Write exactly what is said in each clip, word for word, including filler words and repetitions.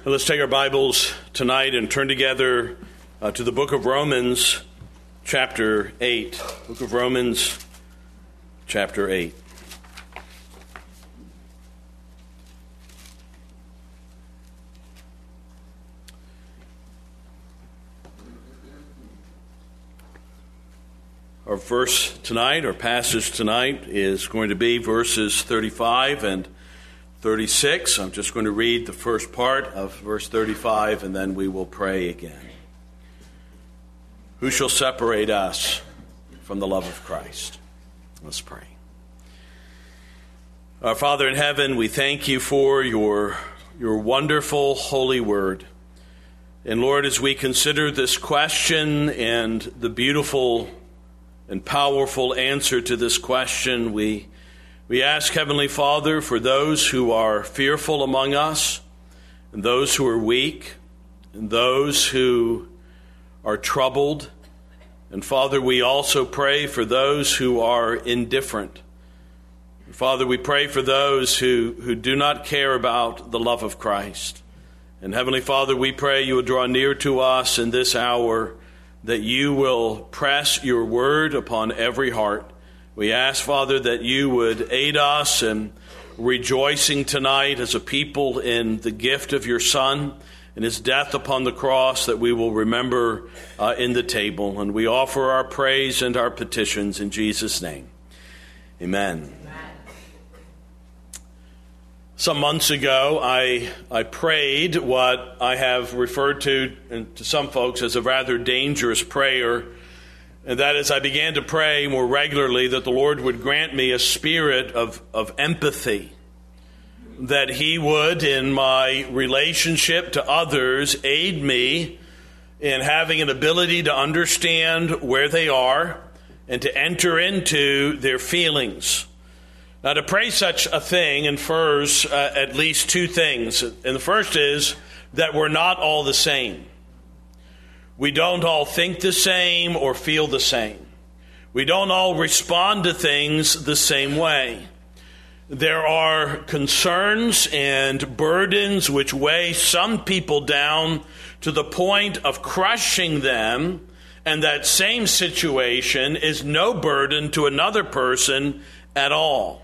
Let's take our Bibles tonight and turn together uh, to the book of Romans, chapter eight. Book of Romans, chapter eight. Our verse tonight, our passage tonight, is going to be verses thirty-five and thirty-six. I'm just going to read the first part of verse thirty-five, and then we will pray again. Who shall separate us from the love of Christ? Let's pray. Our Father in heaven, we thank you for your, your wonderful holy word. And Lord, as we consider this question and the beautiful and powerful answer to this question, we We ask, Heavenly Father, for those who are fearful among us, and those who are weak, and those who are troubled. And Father, we also pray for those who are indifferent. And Father, we pray for those who, who do not care about the love of Christ. And Heavenly Father, we pray you will draw near to us in this hour, that you will press your word upon every heart. We ask, Father, that you would aid us in rejoicing tonight as a people in the gift of your Son and his death upon the cross that we will remember uh, in the table. And we offer our praise and our petitions in Jesus' name. Amen. Amen. Some months ago, I, I prayed what I have referred to, and to some folks, as a rather dangerous prayer. And that is, I began to pray more regularly that the Lord would grant me a spirit of, of empathy, that he would, in my relationship to others, aid me in having an ability to understand where they are and to enter into their feelings. Now, to pray such a thing infers uh, at least two things. And the first is that we're not all the same. We don't all think the same or feel the same. We don't all respond to things the same way. There are concerns and burdens which weigh some people down to the point of crushing them, and that same situation is no burden to another person at all.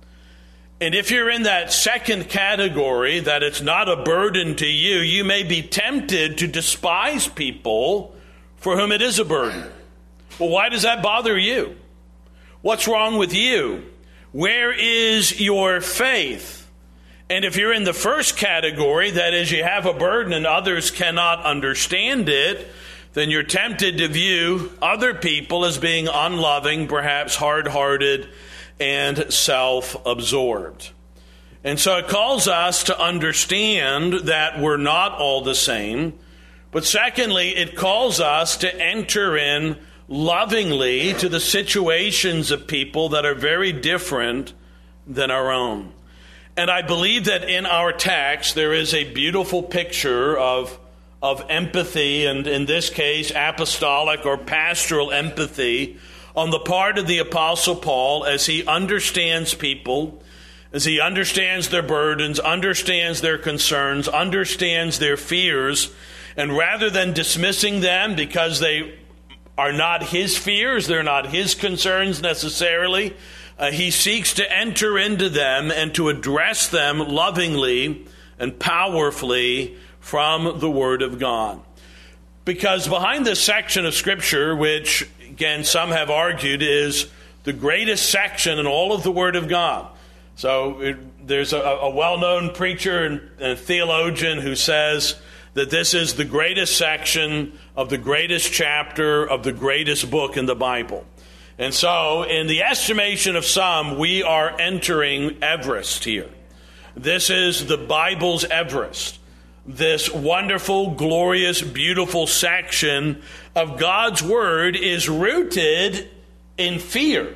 And if you're in that second category, that it's not a burden to you, you may be tempted to despise people for whom it is a burden. Well, why does that bother you? What's wrong with you? Where is your faith? And if you're in the first category, that is, you have a burden and others cannot understand it, then you're tempted to view other people as being unloving, perhaps hard-hearted, and self-absorbed. And so it calls us to understand that we're not all the same. But secondly, it calls us to enter in lovingly to the situations of people that are very different than our own. And I believe that in our text there is a beautiful picture of, of empathy, and in this case, apostolic or pastoral empathy, on the part of the Apostle Paul as he understands people, as he understands their burdens, understands their concerns, understands their fears, and rather than dismissing them because they are not his fears, they're not his concerns necessarily, uh, he seeks to enter into them and to address them lovingly and powerfully from the Word of God. Because behind this section of Scripture, which again, some have argued is the greatest section in all of the Word of God. So it, there's a, a well-known preacher and, and theologian who says that this is the greatest section of the greatest chapter of the greatest book in the Bible. And so, in the estimation of some, we are entering Everest here. This is the Bible's Everest. This wonderful, glorious, beautiful section of God's Word is rooted in fear.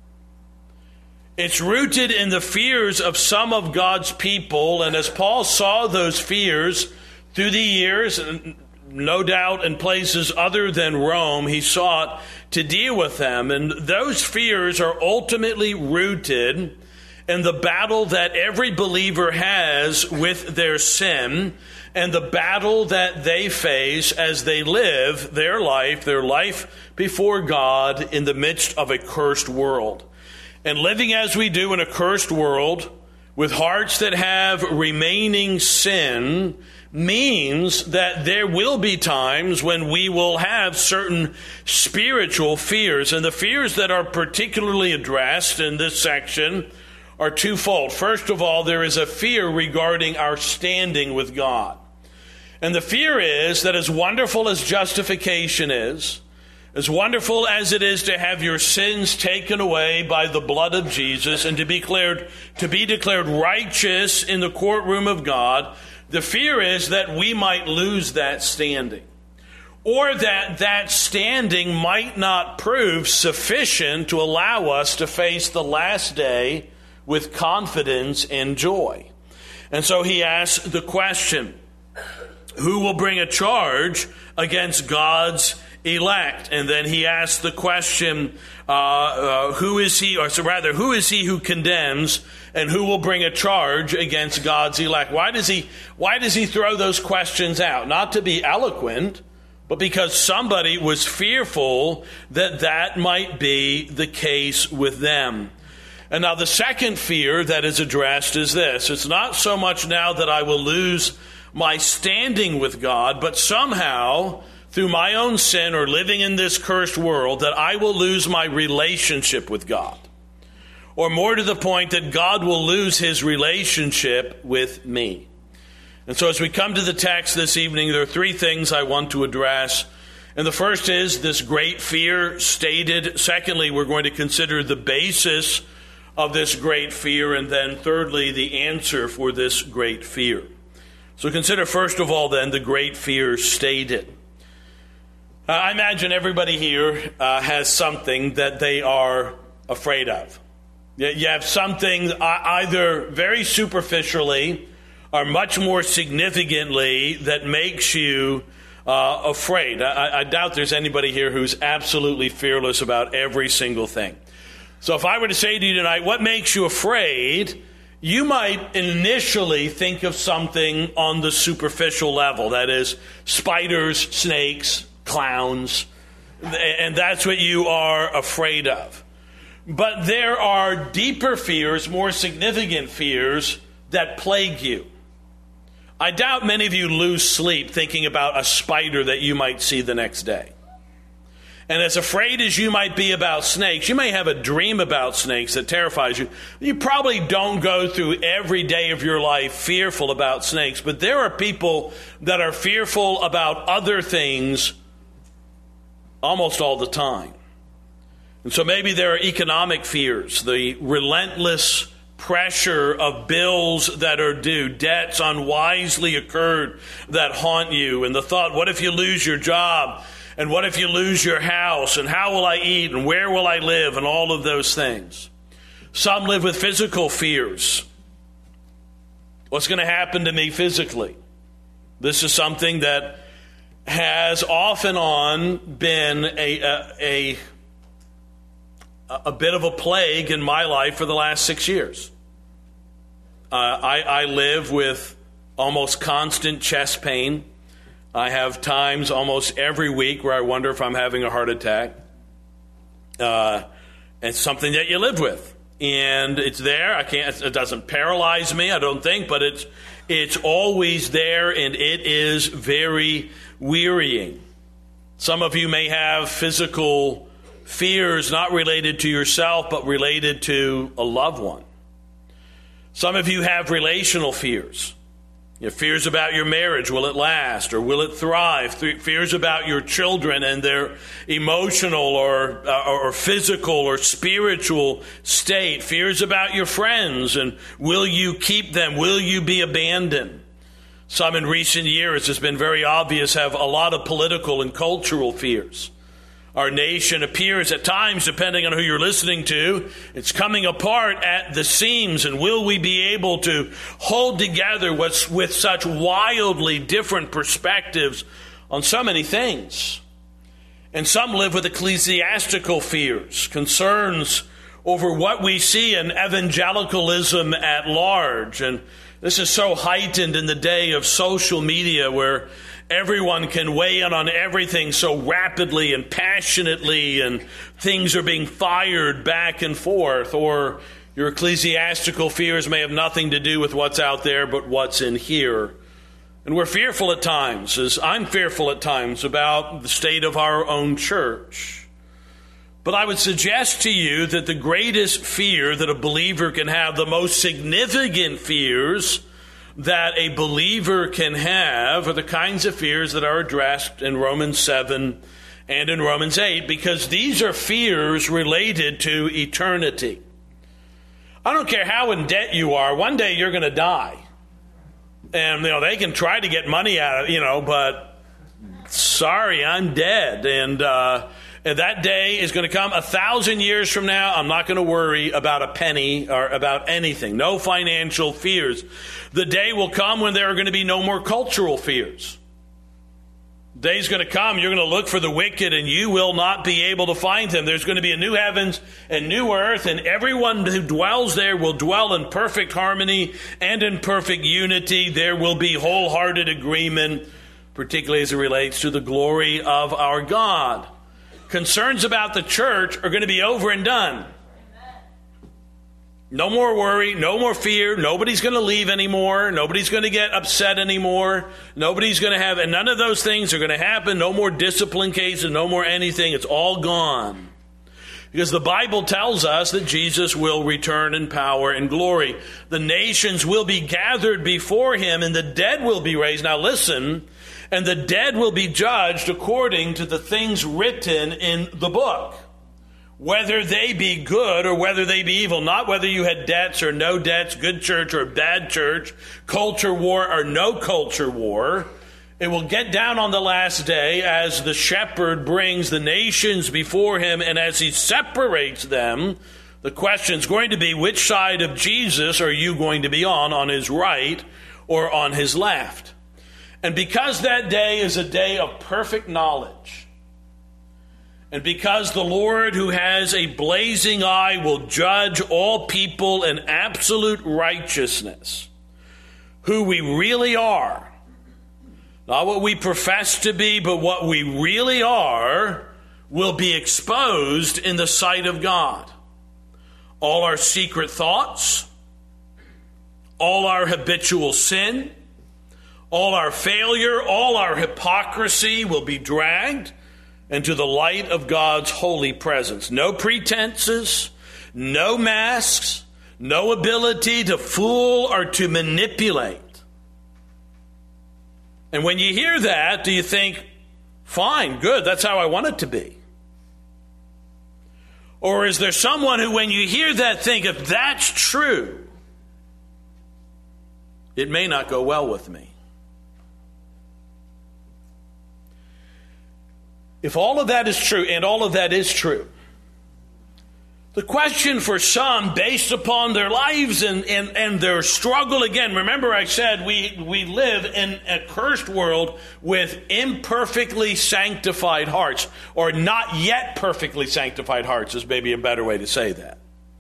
It's rooted in the fears of some of God's people, and as Paul saw those fears through the years, no doubt in places other than Rome, he sought to deal with them. And those fears are ultimately rooted and the battle that every believer has with their sin, and the battle that they face as they live their life, their life before God in the midst of a cursed world. And living as we do in a cursed world, with hearts that have remaining sin, means that there will be times when we will have certain spiritual fears. And the fears that are particularly addressed in this section are twofold. First of all, there is a fear regarding our standing with God. And the fear is that as wonderful as justification is, as wonderful as it is to have your sins taken away by the blood of Jesus and to be declared, to be declared righteous in the courtroom of God, the fear is that we might lose that standing, or that that standing might not prove sufficient to allow us to face the last day with confidence and joy. And so he asks the question, who will bring a charge against God's elect? And then he asks the question, uh, uh, who is he, or so rather, who is he who condemns, and who will bring a charge against God's elect? Why does he, why does he throw those questions out? Not to be eloquent, but because somebody was fearful that that might be the case with them. And now the second fear that is addressed is this. It's not so much now that I will lose my standing with God, but somehow, through my own sin or living in this cursed world, that I will lose my relationship with God. Or more to the point, that God will lose his relationship with me. And so as we come to the text this evening, there are three things I want to address. And the first is this great fear stated. Secondly, we're going to consider the basis of this great fear. And then thirdly, the answer for this great fear. So consider first of all then the great fear stated. Uh, I imagine everybody here uh, has something that they are afraid of. You have something uh, either very superficially or much more significantly that makes you uh, afraid. I, I doubt there's anybody here who's absolutely fearless about every single thing. So if I were to say to you tonight, what makes you afraid? You might initially think of something on the superficial level. That is, spiders, snakes, clowns, and that's what you are afraid of. But there are deeper fears, more significant fears that plague you. I doubt many of you lose sleep thinking about a spider that you might see the next day. And as afraid as you might be about snakes, you may have a dream about snakes that terrifies you. You probably don't go through every day of your life fearful about snakes, but there are people that are fearful about other things almost all the time. And so maybe there are economic fears, the relentless pressure of bills that are due, debts unwisely incurred that haunt you, and the thought, what if you lose your job? And what if you lose your house? And how will I eat? And where will I live? And all of those things. Some live with physical fears. What's going to happen to me physically? This is something that has off and on been a, a, a, a bit of a plague in my life for the last six years. Uh, I, I live with almost constant chest pain. I have times almost every week where I wonder if I'm having a heart attack. Uh, it's something that you live with. And it's there. I can't, it doesn't paralyze me, I don't think, but it's, it's always there, and it is very wearying. Some of you may have physical fears not related to yourself, but related to a loved one. Some of you have relational fears. You know, fears about your marriage, will it last or will it thrive? Fears about your children and their emotional or, uh, or physical or spiritual state. Fears about your friends and will you keep them? Will you be abandoned? Some in recent years, it's been very obvious, have a lot of political and cultural fears. Our nation appears at times, depending on who you're listening to, it's coming apart at the seams. And will we be able to hold together what's with such wildly different perspectives on so many things? And some live with ecclesiastical fears, concerns over what we see in evangelicalism at large. And this is so heightened in the day of social media where everyone can weigh in on everything so rapidly and passionately, and things are being fired back and forth. Or your ecclesiastical fears may have nothing to do with what's out there but what's in here. And we're fearful at times, as I'm fearful at times, about the state of our own church. But I would suggest to you that the greatest fear that a believer can have, the most significant fears that a believer can have, are the kinds of fears that are addressed in Romans seven and in Romans eight, because these are fears related to eternity. I don't care how in debt you are, one day you're going to die. And, you know, they can try to get money out of, you know, but sorry, I'm dead. And, uh, And that day is going to come a thousand years from now. I'm not going to worry about a penny or about anything. No financial fears. The day will come when there are going to be no more cultural fears. The day's going to come, you're going to look for the wicked and you will not be able to find them. There's going to be a new heavens and new earth, and everyone who dwells there will dwell in perfect harmony and in perfect unity. There will be wholehearted agreement, particularly as it relates to the glory of our God. Concerns about the church are going to be over and done. No more worry, no more fear. Nobody's going to leave anymore. Nobody's going to get upset anymore. Nobody's going to have, and none of those things are going to happen. No more discipline cases, no more anything. It's all gone. Because the Bible tells us that Jesus will return in power and glory. The nations will be gathered before him and the dead will be raised. Now listen, and the dead will be judged according to the things written in the book, whether they be good or whether they be evil. Not whether you had debts or no debts, good church or bad church, culture war or no culture war. It will get down on the last day as the shepherd brings the nations before him, and as he separates them, the question is going to be, which side of Jesus are you going to be on, on his right or on his left? And because that day is a day of perfect knowledge, and because the Lord, who has a blazing eye, will judge all people in absolute righteousness, who we really are, not what we profess to be, but what we really are, will be exposed in the sight of God. All our secret thoughts, all our habitual sin, all our failure, all our hypocrisy will be dragged into the light of God's holy presence. No pretenses, no masks, no ability to fool or to manipulate. And when you hear that, do you think, fine, good, that's how I want it to be? Or is there someone who, when you hear that, think, if that's true, it may not go well with me? If all of that is true, and all of that is true, the question for some, based upon their lives and, and, and their struggle, again, remember I said we, we live in a cursed world with imperfectly sanctified hearts, or not yet perfectly sanctified hearts is maybe a better way to say that.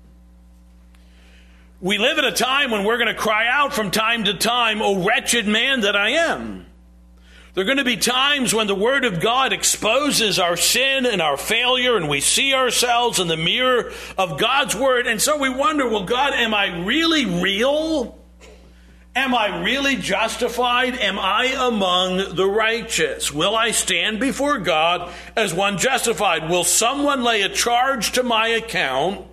We live at a time when we're going to cry out from time to time, "O wretched man that I am." There are going to be times when the Word of God exposes our sin and our failure, and we see ourselves in the mirror of God's Word. And so we wonder, well, God, am I really real? Am I really justified? Am I among the righteous? Will I stand before God as one justified? Will someone lay a charge to my account?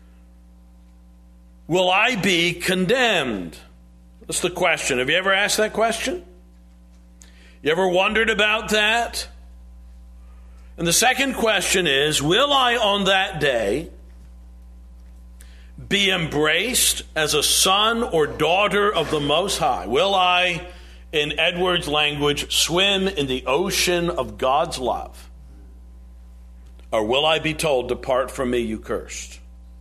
Will I be condemned? That's the question. Have you ever asked that question? You ever wondered about that? And the second question is, will I on that day be embraced as a son or daughter of the Most High? Will I, in Edwards' language, swim in the ocean of God's love? Or will I be told, "Depart from me, you cursed"?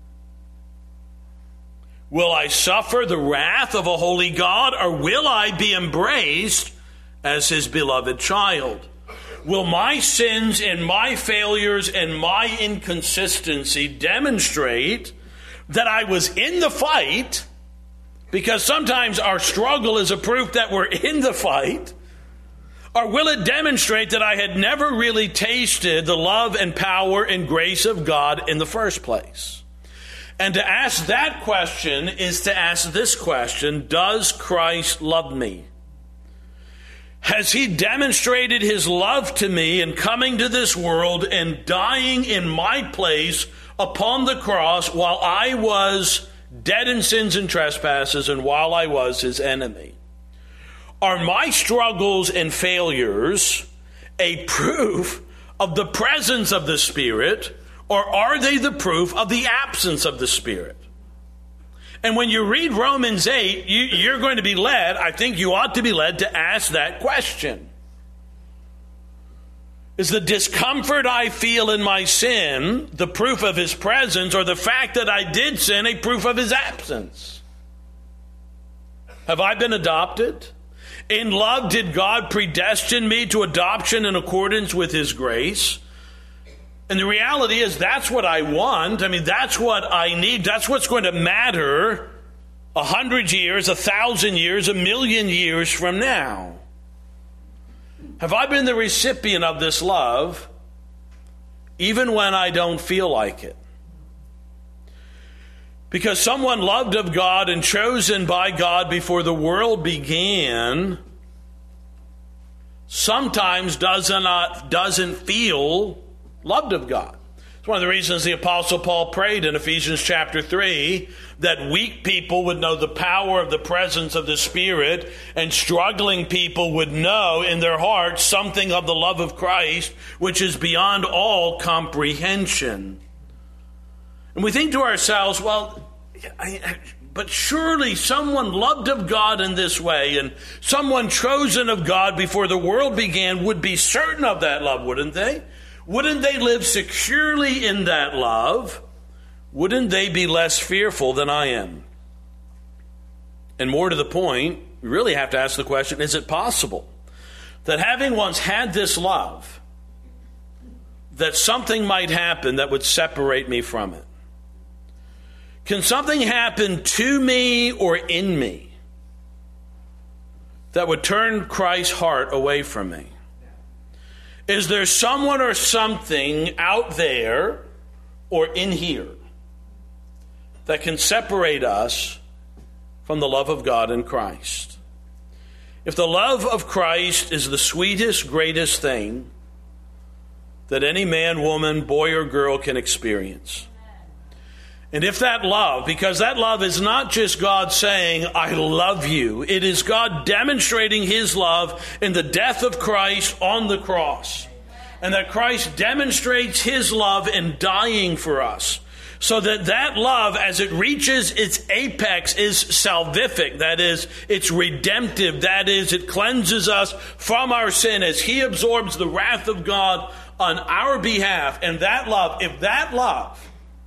Will I suffer the wrath of a holy God, or will I be embraced as his beloved child? Will my sins and my failures and my inconsistency demonstrate that I was in the fight, because sometimes our struggle is a proof that we're in the fight, or will it demonstrate that I had never really tasted the love and power and grace of God in the first place? And to ask that question is to ask this question: does Christ love me? Has he demonstrated his love to me in coming to this world and dying in my place upon the cross while I was dead in sins and trespasses and while I was his enemy? Are my struggles and failures a proof of the presence of the Spirit, or are they the proof of the absence of the Spirit? And when you read Romans eight, you, you're going to be led, I think you ought to be led to ask that question. Is the discomfort I feel in my sin the proof of his presence, or the fact that I did sin a proof of his absence? Have I been adopted? In love, did God predestine me to adoption in accordance with his grace? And the reality is, that's what I want. I mean, that's what I need. That's what's going to matter a hundred years, a thousand years, a million years from now. Have I been the recipient of this love, even when I don't feel like it? Because someone loved of God and chosen by God before the world began sometimes does not, doesn't feel loved of God. It's one of the reasons the Apostle Paul prayed in Ephesians chapter three that weak people would know the power of the presence of the Spirit, and struggling people would know in their hearts something of the love of Christ, which is beyond all comprehension. And we think to ourselves, well, I, I, but surely someone loved of God in this way, and someone chosen of God before the world began would be certain of that love, wouldn't they? Wouldn't they live securely in that love? Wouldn't they be less fearful than I am? And more to the point, we really have to ask the question, is it possible that having once had this love, that something might happen that would separate me from it? Can something happen to me or in me that would turn Christ's heart away from me? Is there someone or something out there or in here that can separate us from the love of God in Christ? If the love of Christ is the sweetest, greatest thing that any man, woman, boy, or girl can experience, and if that love, because that love is not just God saying, I love you. It is God demonstrating his love in the death of Christ on the cross. And that Christ demonstrates his love in dying for us. So that that love, as it reaches its apex, is salvific. That is, it's redemptive. That is, it cleanses us from our sin as he absorbs the wrath of God on our behalf. And that love, if that love,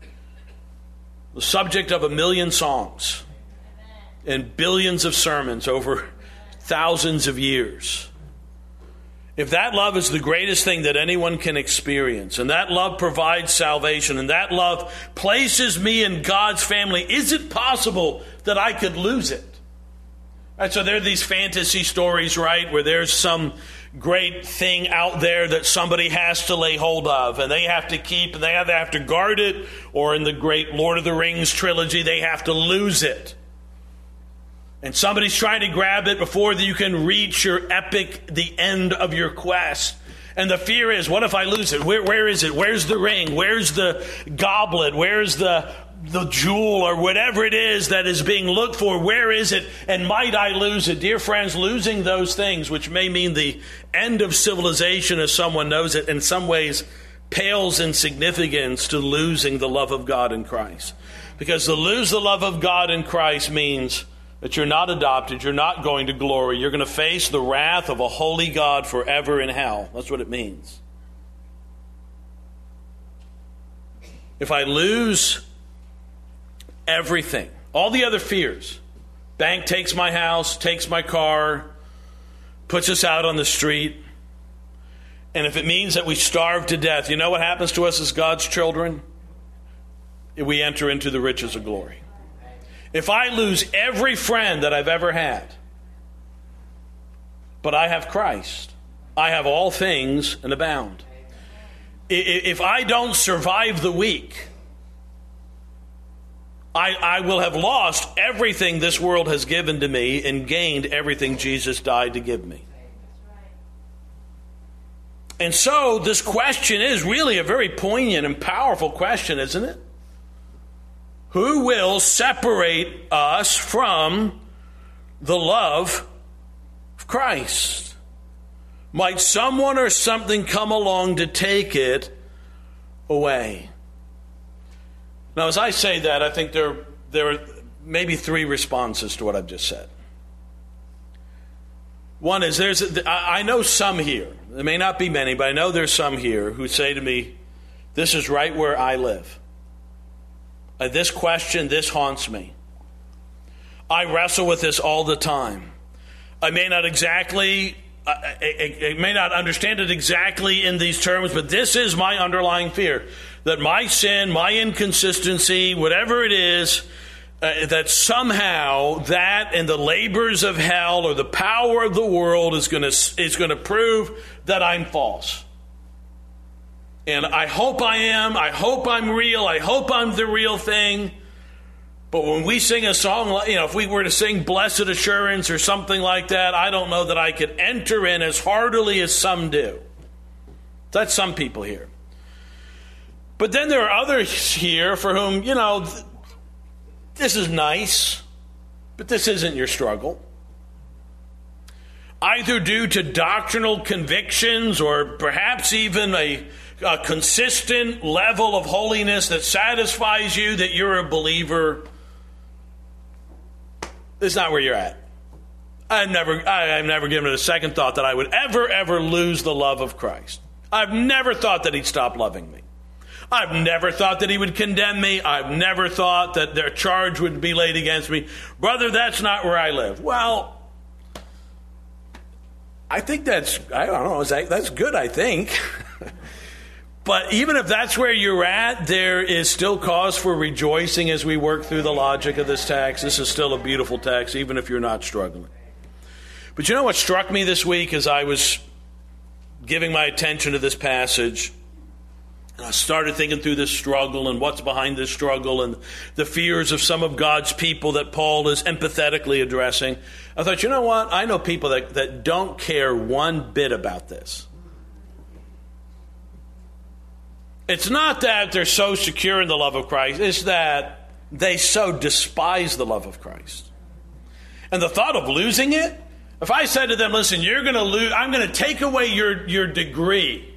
the subject of a million songs and billions of sermons over thousands of years, if that love is the greatest thing that anyone can experience, and that love provides salvation, and that love places me in God's family, is it possible that I could lose it? Right, so there are these fantasy stories, right, where there's some great thing out there that somebody has to lay hold of, and they have to keep, and they have to, have to guard it, or in the great Lord of the Rings trilogy, they have to lose it. And somebody's trying to grab it before you can reach your epic, the end of your quest. And the fear is, what if I lose it? Where, where is it? Where's the ring? Where's the goblet? Where's the the jewel or whatever it is that is being looked for? Where is it? And might I lose it? Dear friends, losing those things, which may mean the end of civilization as someone knows it, in some ways pales in significance to losing the love of God in Christ. Because to lose the love of God in Christ means that you're not adopted, you're not going to glory, you're going to face the wrath of a holy God forever in hell. That's what it means. If I lose everything, all the other fears, bank takes my house, takes my car, puts us out on the street, and if it means that we starve to death, you know what happens to us as God's children? we enter into the riches of glory. If I lose every friend that I've ever had, but I have Christ, I have all things and abound. If I don't survive the week, I, I will have lost everything this world has given to me and gained everything Jesus died to give me. And so this question is really a very poignant and powerful question, isn't it? Who will separate us from the love of Christ? Might someone or something come along to take it away? Now, as I say that, I think there, there are maybe three responses to what I've just said. One is, there's I know some here, there may not be many, but I know there's some here who say to me, this is right where I live. Uh, this question, this haunts me. I wrestle with this all the time. I may not exactly, I, I, I may not understand it exactly in these terms, but this is my underlying fear. That my sin, my inconsistency, whatever it is, uh, that somehow that and the labors of hell or the power of the world is going to is going to prove that I'm false. And I hope I am. I hope I'm real. I hope I'm the real thing. But when we sing a song, you know, if we were to sing Blessed Assurance or something like that, I don't know that I could enter in as heartily as some do. That's some people here. But then there are others here for whom, you know, th- this is nice, but this isn't your struggle. Either due to doctrinal convictions or perhaps even a, a consistent level of holiness that satisfies you that you're a believer. It's not where you're at. I've never, I, I've never given it a second thought that I would ever, ever lose the love of Christ. I've never thought that he'd stop loving me. I've never thought that he would condemn me. I've never thought that their charge would be laid against me. Brother, that's not where I live. Well, I think that's, I don't know, that's good, I think. But even if that's where you're at, there is still cause for rejoicing as we work through the logic of this text. This is still a beautiful text, even if you're not struggling. But you know what struck me this week as I was giving my attention to this passage? And I started thinking through this struggle and what's behind this struggle and the fears of some of God's people that Paul is empathetically addressing. I thought, you know what? I know people that, that don't care one bit about this. It's not that they're so secure in the love of Christ. It's that they so despise the love of Christ. And the thought of losing it, if I said to them, listen, you're going to lose, I'm going to take away your, your degree.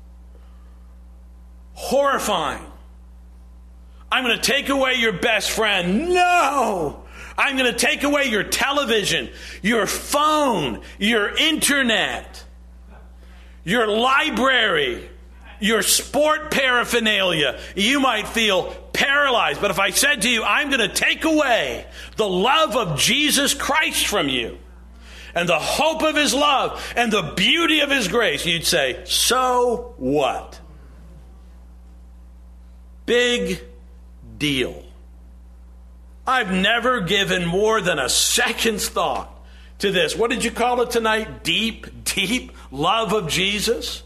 Horrifying. I'm going to take away your best friend. No! I'm going to take away your television, your phone, your internet, your library, your sport paraphernalia. You might feel paralyzed. But if I said to you, I'm going to take away the love of Jesus Christ from you and the hope of his love and the beauty of his grace, you'd say, so what? Big deal. I've never given more than a second's thought to this. What did you call it tonight? Deep, deep love of Jesus?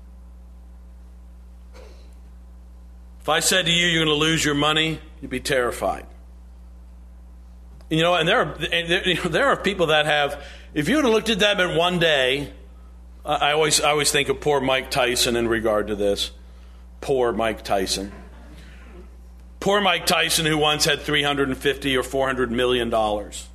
If I said to you, you're going to lose your money, you'd be terrified. You know, and there are, there, there are people that have, if you would have looked at them in one day, I always, I always think of poor Mike Tyson in regard to this. Poor Mike Tyson. Poor Mike Tyson, who once had three hundred fifty or four hundred million dollars.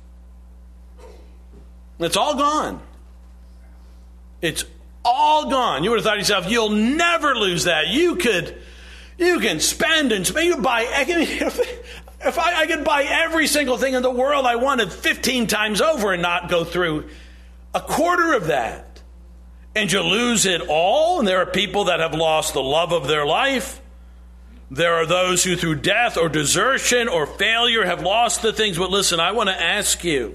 It's all gone. It's all gone. You would have thought to yourself, you'll never lose that. You could, you can spend and spend. You could buy, if I, I could buy every single thing in the world I wanted fifteen times over and not go through a quarter of that. And you lose it all. And there are people that have lost the love of their life. There are those who through death or desertion or failure have lost the things. But listen, I want to ask you,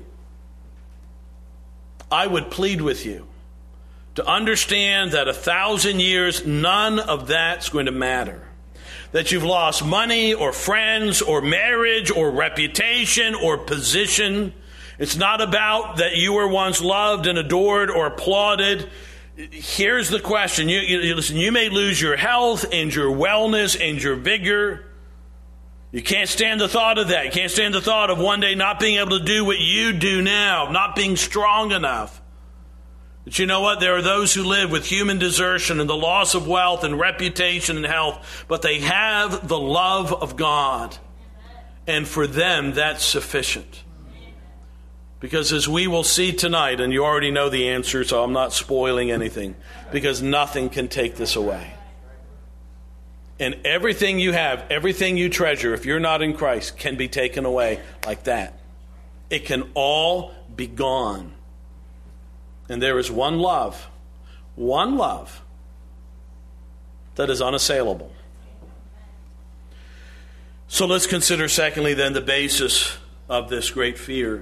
I would plead with you to understand that a thousand years, none of that's going to matter. That you've lost money or friends or marriage or reputation or position. It's not about that you were once loved and adored or applauded. Here's the question. You, you, listen, you may lose your health and your wellness and your vigor. You can't stand the thought of that. You can't stand the thought of one day not being able to do what you do now, not being strong enough. But you know what? There are those who live with human desertion and the loss of wealth and reputation and health, but they have the love of God. And for them, that's sufficient. Because as we will see tonight, and you already know the answer, so I'm not spoiling anything, because nothing can take this away. And everything you have, everything you treasure, if you're not in Christ, can be taken away like that. It can all be gone. And there is one love, one love that is unassailable. So let's consider, secondly, then, the basis of this great fear.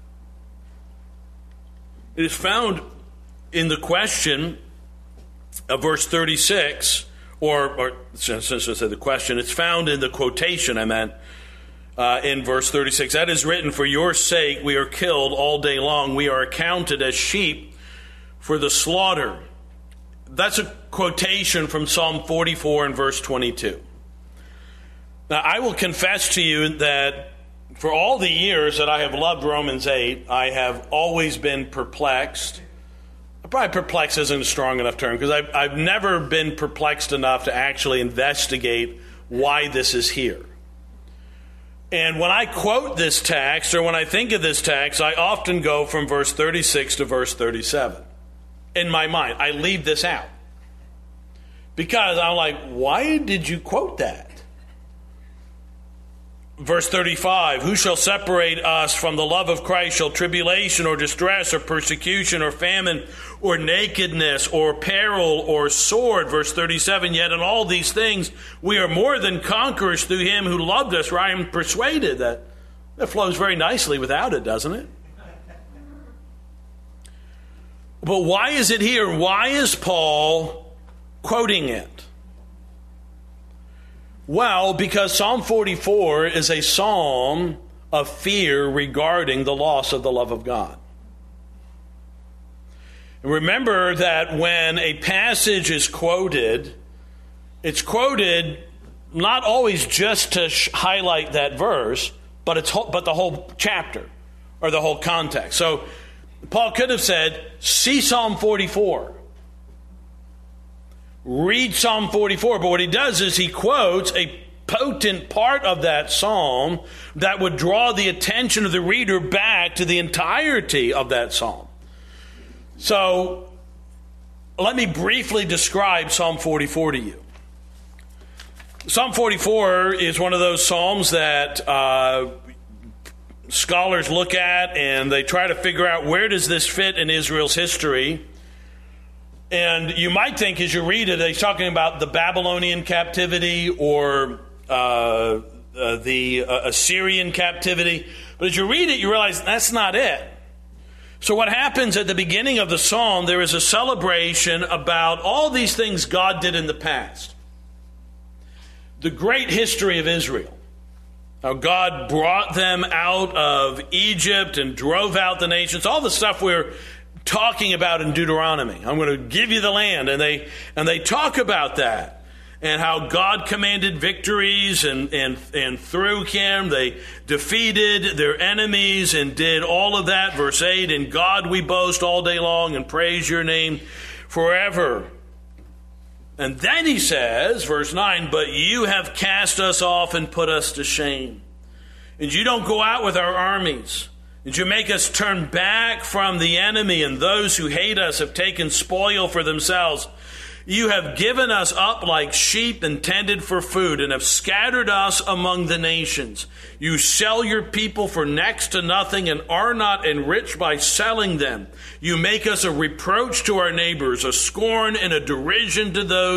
It is found in the question of verse thirty-six, or, or since I said the question, it's found in the quotation I meant uh, in verse thirty-six. That is written, "For your sake we are killed all day long. We are accounted as sheep for the slaughter." That's a quotation from Psalm forty-four and verse twenty-two. Now, I will confess to you that for all the years that I have loved Romans eight, I have always been perplexed. Probably perplexed isn't a strong enough term, because I've, I've never been perplexed enough to actually investigate why this is here. And when I quote this text, or when I think of this text, I often go from verse thirty-six to verse thirty-seven. In my mind, I leave this out. Because I'm like, why did you quote that? Verse thirty-five, "Who shall separate us from the love of Christ? Shall tribulation or distress or persecution or famine or nakedness or peril or sword?" Verse thirty-seven, "Yet in all these things we are more than conquerors through him who loved us." For I am persuaded that that flows very nicely without it, doesn't it? But why is it here? Why is Paul quoting it? Well, because Psalm forty-four is a psalm of fear regarding the loss of the love of God. And remember that when a passage is quoted, it's quoted not always just to sh- highlight that verse, but it's ho- but the whole chapter or the whole context. So Paul could have said, see Psalm forty-four. Read Psalm forty-four, but what he does is he quotes a potent part of that psalm that would draw the attention of the reader back to the entirety of that psalm. So let me briefly describe Psalm forty-four to you. Psalm forty-four is one of those psalms that uh, scholars look at and they try to figure out, where does this fit in Israel's history? And you might think as you read it, he's talking about the Babylonian captivity or uh, uh, the uh, Assyrian captivity. But as you read it, you realize that's not it. So what happens at the beginning of the psalm, there is a celebration about all these things God did in the past. The great history of Israel. How God brought them out of Egypt and drove out the nations. All the stuff we're talking about in Deuteronomy. I'm going to give you the land. And they and they talk about that. And how God commanded victories, and, and, and through him they defeated their enemies and did all of that. Verse eight, "In God we boast all day long and praise your name forever." And then he says, verse nine, "But you have cast us off and put us to shame. And you don't go out with our armies. And you make us turn back from the enemy, and those who hate us have taken spoil for themselves. You have given us up like sheep intended for food, and have scattered us among the nations. You sell your people for next to nothing, and are not enriched by selling them. You make us a reproach to our neighbors, a scorn and a derision to those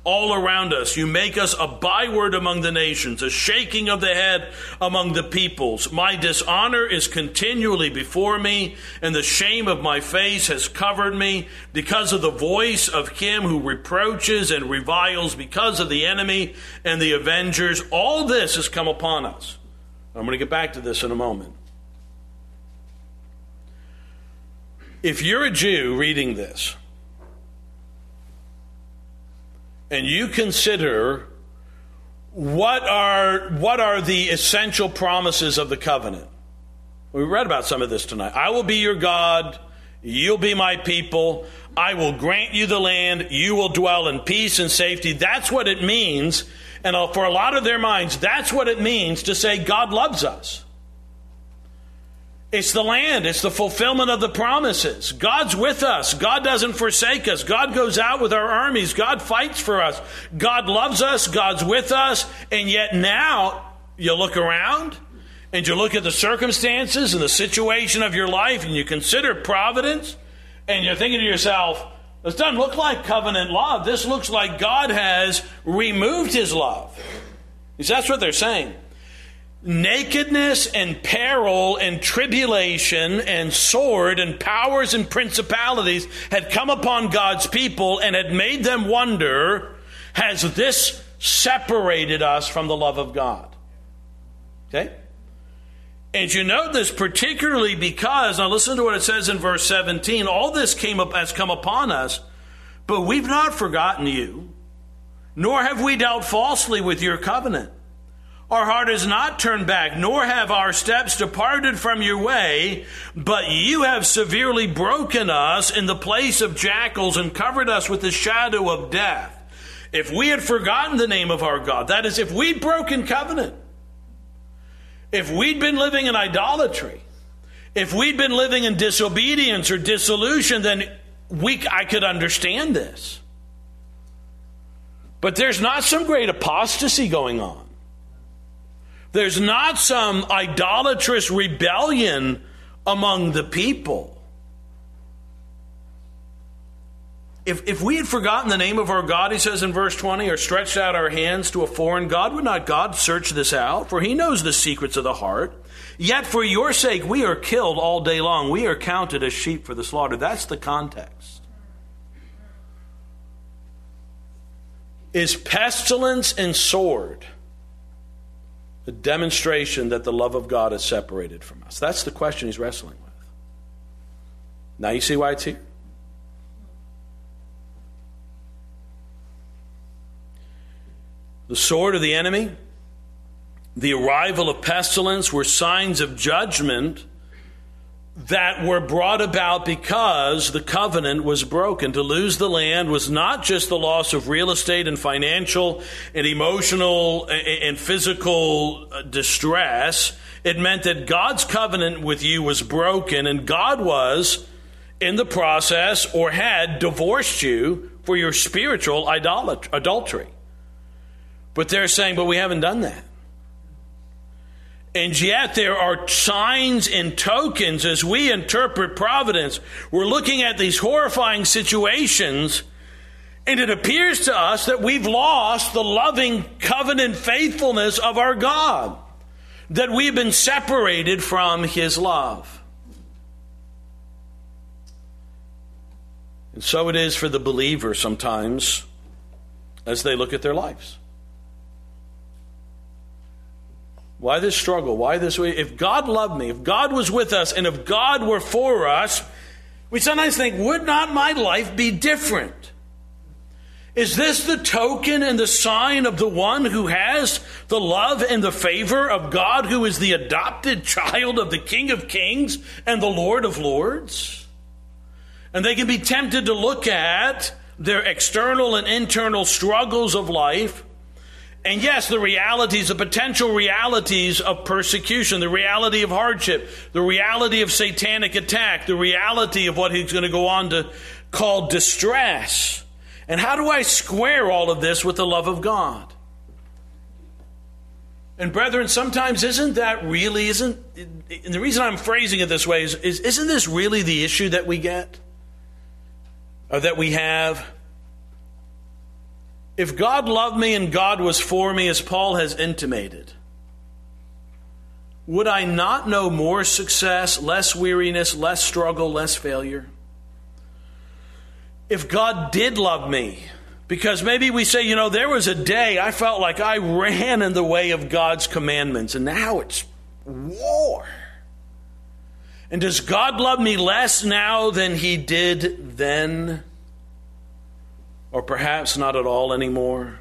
all around us. You make us a byword among the nations, a shaking of the head among the peoples. My dishonor is continually before me, and the shame of my face has covered me because of the voice of him who reproaches and reviles, because of the enemy and the avengers. All this has come upon us. I'm going to get back to this in a moment. If you're a Jew reading this, and you consider what are what are the essential promises of the covenant. We read about some of this tonight. I will be your God, you'll be my people, I will grant you the land, you will dwell in peace and safety. That's what it means. And for a lot of their minds, that's what it means to say God loves us. It's the land. It's the fulfillment of the promises. God's with us. God doesn't forsake us. God goes out with our armies. God fights for us. God loves us. God's with us. And yet now you look around and you look at the circumstances and the situation of your life and you consider providence and you're thinking to yourself, this doesn't look like covenant love. This looks like God has removed his love. Because that's what they're saying. Nakedness and peril and tribulation and sword and powers and principalities had come upon God's people and had made them wonder, has this separated us from the love of God? Okay? And you know this particularly because, now listen to what it says in verse seventeen, all this came up has come upon us, but we've not forgotten you, nor have we dealt falsely with your covenant. Our heart is not turned back, nor have our steps departed from your way, but you have severely broken us in the place of jackals and covered us with the shadow of death. If we had forgotten the name of our God, that is, if we'd broken covenant, if we'd been living in idolatry, if we'd been living in disobedience or dissolution, then we, I could understand this. But there's not some great apostasy going on. There's not some idolatrous rebellion among the people. If, if we had forgotten the name of our God, he says in verse twenty, or stretched out our hands to a foreign God, would not God search this out? For he knows the secrets of the heart. Yet for your sake we are killed all day long. We are counted as sheep for the slaughter. That's the context. Is pestilence and sword a demonstration that the love of God is separated from us? That's the question he's wrestling with. Now you see why it's here? The sword of the enemy, the arrival of pestilence were signs of judgment that were brought about because the covenant was broken. To lose the land was not just the loss of real estate and financial and emotional and physical distress. It meant that God's covenant with you was broken, and God was in the process or had divorced you for your spiritual idolat- adultery. But they're saying, but we haven't done that. And yet there are signs and tokens as we interpret providence. We're looking at these horrifying situations, and it appears to us that we've lost the loving covenant faithfulness of our God, that we've been separated from his love. And so it is for the believer sometimes as they look at their lives. Why this struggle? Why this way? If God loved me, if God was with us, and if God were for us, we sometimes think, would not my life be different? Is this the token and the sign of the one who has the love and the favor of God, who is the adopted child of the King of Kings and the Lord of Lords? And they can be tempted to look at their external and internal struggles of life. And yes, the realities, the potential realities of persecution, the reality of hardship, the reality of satanic attack, the reality of what he's going to go on to call distress. And how do I square all of this with the love of God? And brethren, sometimes isn't that really, isn't, and the reason I'm phrasing it this way is, is isn't this really the issue that we get? Or that we have? If God loved me and God was for me, as Paul has intimated, would I not know more success, less weariness, less struggle, less failure? If God did love me, because maybe we say, you know, there was a day I felt like I ran in the way of God's commandments, and now it's war. And does God love me less now than he did then? Or perhaps not at all anymore?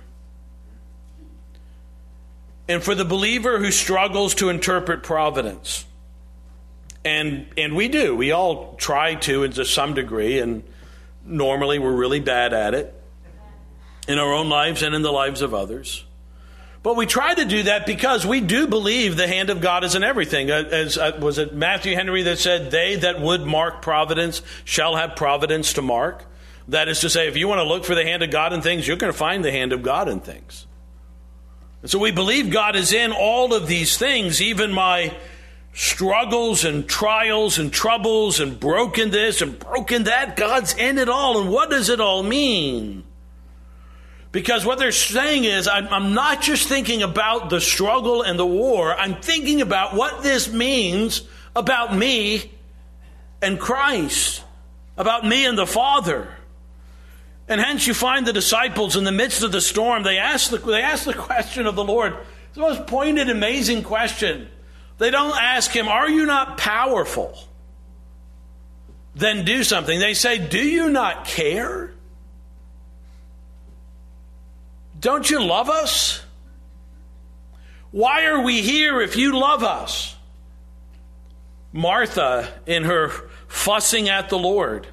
And for the believer who struggles to interpret providence, and and we do, we all try to to some degree, and normally we're really bad at it in our own lives and in the lives of others. But we try to do that because we do believe the hand of God is in everything. As uh, was it Matthew Henry that said, "They that would mark providence shall have providence to mark." That is to say, if you want to look for the hand of God in things, you're going to find the hand of God in things. And so we believe God is in all of these things, even my struggles and trials and troubles and broken this and broken that. God's in it all. And what does it all mean? Because what they're saying is, I'm not just thinking about the struggle and the war. I'm thinking about what this means about me and Christ, about me and the Father. And hence you find the disciples in the midst of the storm, they ask the, they ask the question of the Lord. It's the most pointed, amazing question. They don't ask him, are you not powerful? Then do something. They say, do you not care? Don't you love us? Why are we here if you love us? Martha, in her fussing at the Lord,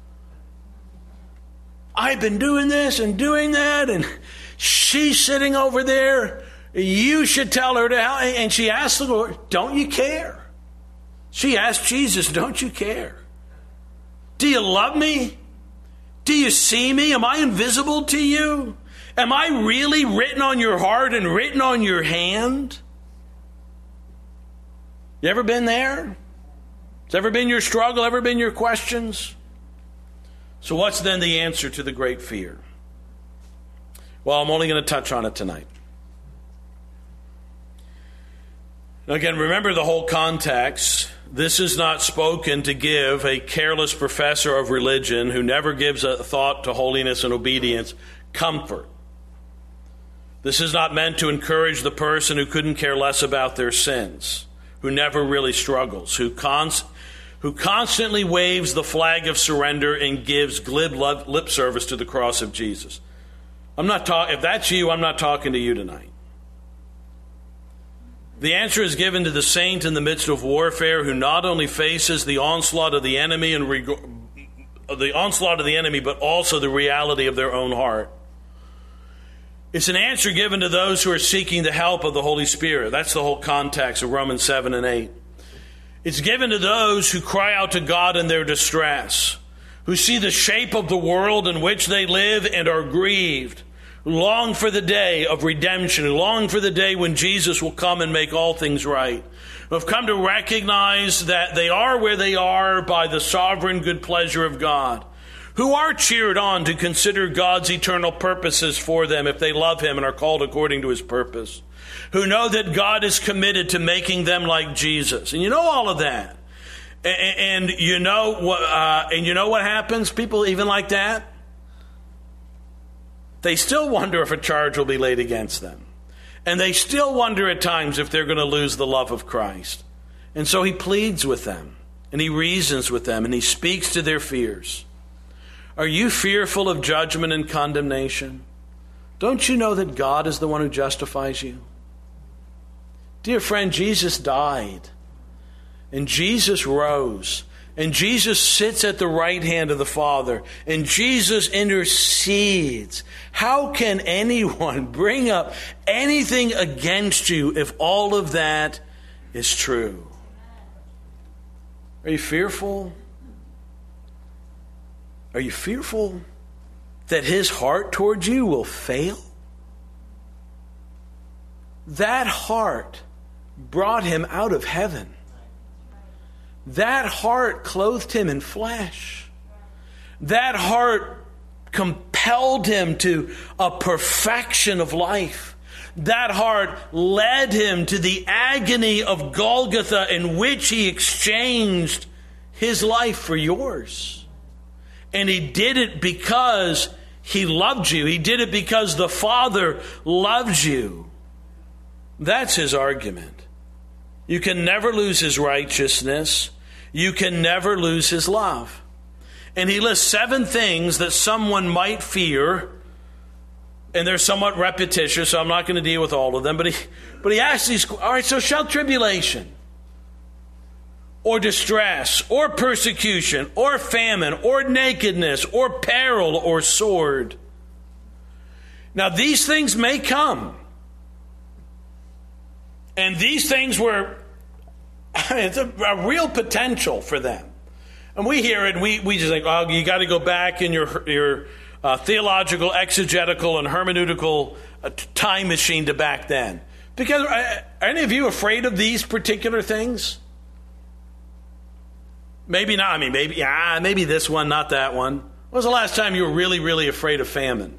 I've been doing this and doing that, and she's sitting over there. You should tell her to help. And she asked the Lord, don't you care? She asked Jesus, don't you care? Do you love me? Do you see me? Am I invisible to you? Am I really written on your heart and written on your hand? You ever been there? Has ever been your struggle? Ever been your questions? So what's then the answer to the great fear? Well, I'm only going to touch on it tonight. Now again, remember the whole context. This is not spoken to give a careless professor of religion who never gives a thought to holiness and obedience comfort. This is not meant to encourage the person who couldn't care less about their sins, who never really struggles, who const- who constantly waves the flag of surrender and gives glib lip service to the cross of Jesus. I'm not talking. If that's you, I'm not talking to you tonight. The answer is given to the saint in the midst of warfare, who not only faces the onslaught of the enemy and reg- the onslaught of the enemy, but also the reality of their own heart. It's an answer given to those who are seeking the help of the Holy Spirit. That's the whole context of Romans seven and eight. It's given to those who cry out to God in their distress, who see the shape of the world in which they live and are grieved, who long for the day of redemption, who long for the day when Jesus will come and make all things right, who have come to recognize that they are where they are by the sovereign good pleasure of God, who are cheered on to consider God's eternal purposes for them if they love him and are called according to his purpose, who know that God is committed to making them like Jesus. And you know all of that. And, and you know what, uh, and you know what happens? People even like that, they still wonder if a charge will be laid against them. And they still wonder at times if they're going to lose the love of Christ. And so he pleads with them, and he reasons with them, and he speaks to their fears. Are you fearful of judgment and condemnation? Don't you know that God is the one who justifies you? Dear friend, Jesus died, and Jesus rose, and Jesus sits at the right hand of the Father, and Jesus intercedes. How can anyone bring up anything against you if all of that is true? Are you fearful? Are you fearful that his heart towards you will fail? That heart brought him out of heaven. That heart clothed him in flesh. That heart compelled held him to a perfection of life. That heart led him to the agony of Golgotha, in which he exchanged his life for yours. And he did it because he loved you. He did it because the Father loves you. That's his argument. You can never lose his righteousness. You can never lose his love. And he lists seven things that someone might fear, and they're somewhat repetitious, so I'm not going to deal with all of them. But he, but he asks these, all right, so shall tribulation, or distress, or persecution, or famine, or nakedness, or peril, or sword. Now these things may come. And these things were, I mean, it's a, a real potential for them. And we hear it, and we, we just think, oh, you got to go back in your your uh, theological, exegetical, and hermeneutical uh, time machine to back then. Because uh, are any of you afraid of these particular things? Maybe not. I mean, maybe, yeah, maybe this one, not that one. When was the last time you were really, really afraid of famine?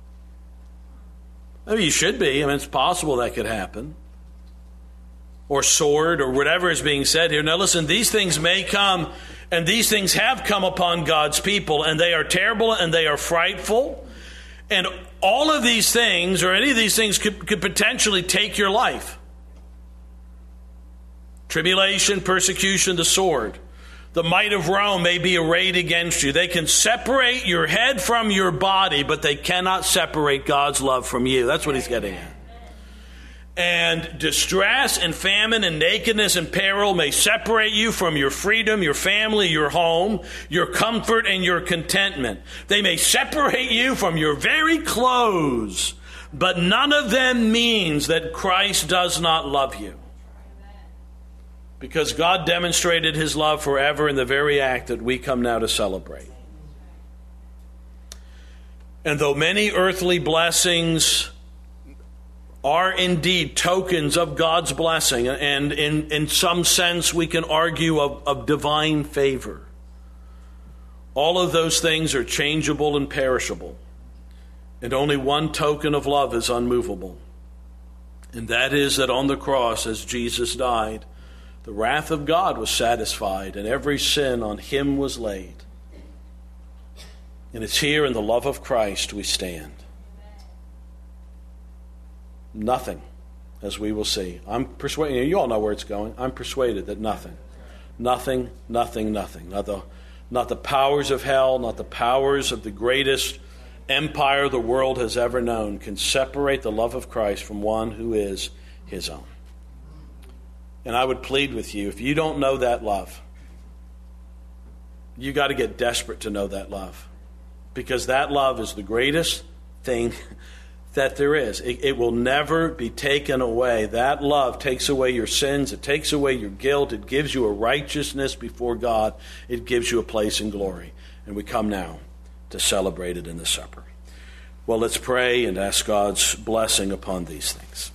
Maybe you should be. I mean, it's possible that could happen. Or sword, or whatever is being said here. Now listen, these things may come, and these things have come upon God's people, and they are terrible, and they are frightful. And all of these things, or any of these things, could, could potentially take your life. Tribulation, persecution, the sword. The might of Rome may be arrayed against you. They can separate your head from your body, but they cannot separate God's love from you. That's what he's getting at. And distress and famine and nakedness and peril may separate you from your freedom, your family, your home, your comfort, and your contentment. They may separate you from your very clothes, but none of them means that Christ does not love you. Because God demonstrated his love forever in the very act that we come now to celebrate. And though many earthly blessings are indeed tokens of God's blessing, and in, in some sense we can argue of, of divine favor, all of those things are changeable and perishable. And only one token of love is unmovable. And that is that on the cross, as Jesus died, the wrath of God was satisfied, and every sin on him was laid. And it's here in the love of Christ we stand. Nothing, as we will see. I'm persuaded, you all know where it's going. I'm persuaded that nothing, nothing, nothing, nothing. Not the, not the powers of hell, not the powers of the greatest empire the world has ever known can separate the love of Christ from one who is his own. And I would plead with you, if you don't know that love, you got to get desperate to know that love. Because that love is the greatest thing that there is. It, it will never be taken away. That love takes away your sins. It takes away your guilt. It gives you a righteousness before God. It gives you a place in glory. And we come now to celebrate it in the supper. Well, let's pray and ask God's blessing upon these things.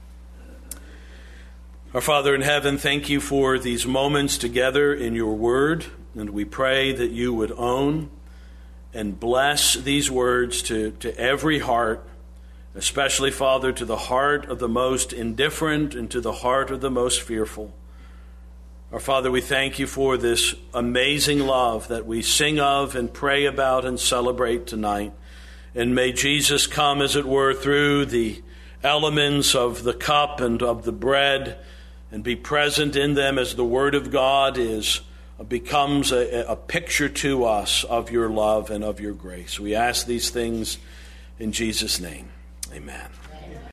Our Father in heaven, thank you for these moments together in your word. And we pray that you would own and bless these words to, to every heart, especially, Father, to the heart of the most indifferent and to the heart of the most fearful. Our Father, we thank you for this amazing love that we sing of and pray about and celebrate tonight. And may Jesus come, as it were, through the elements of the cup and of the bread and be present in them as the Word of God is becomes a, a picture to us of your love and of your grace. We ask these things in Jesus' name. Amen.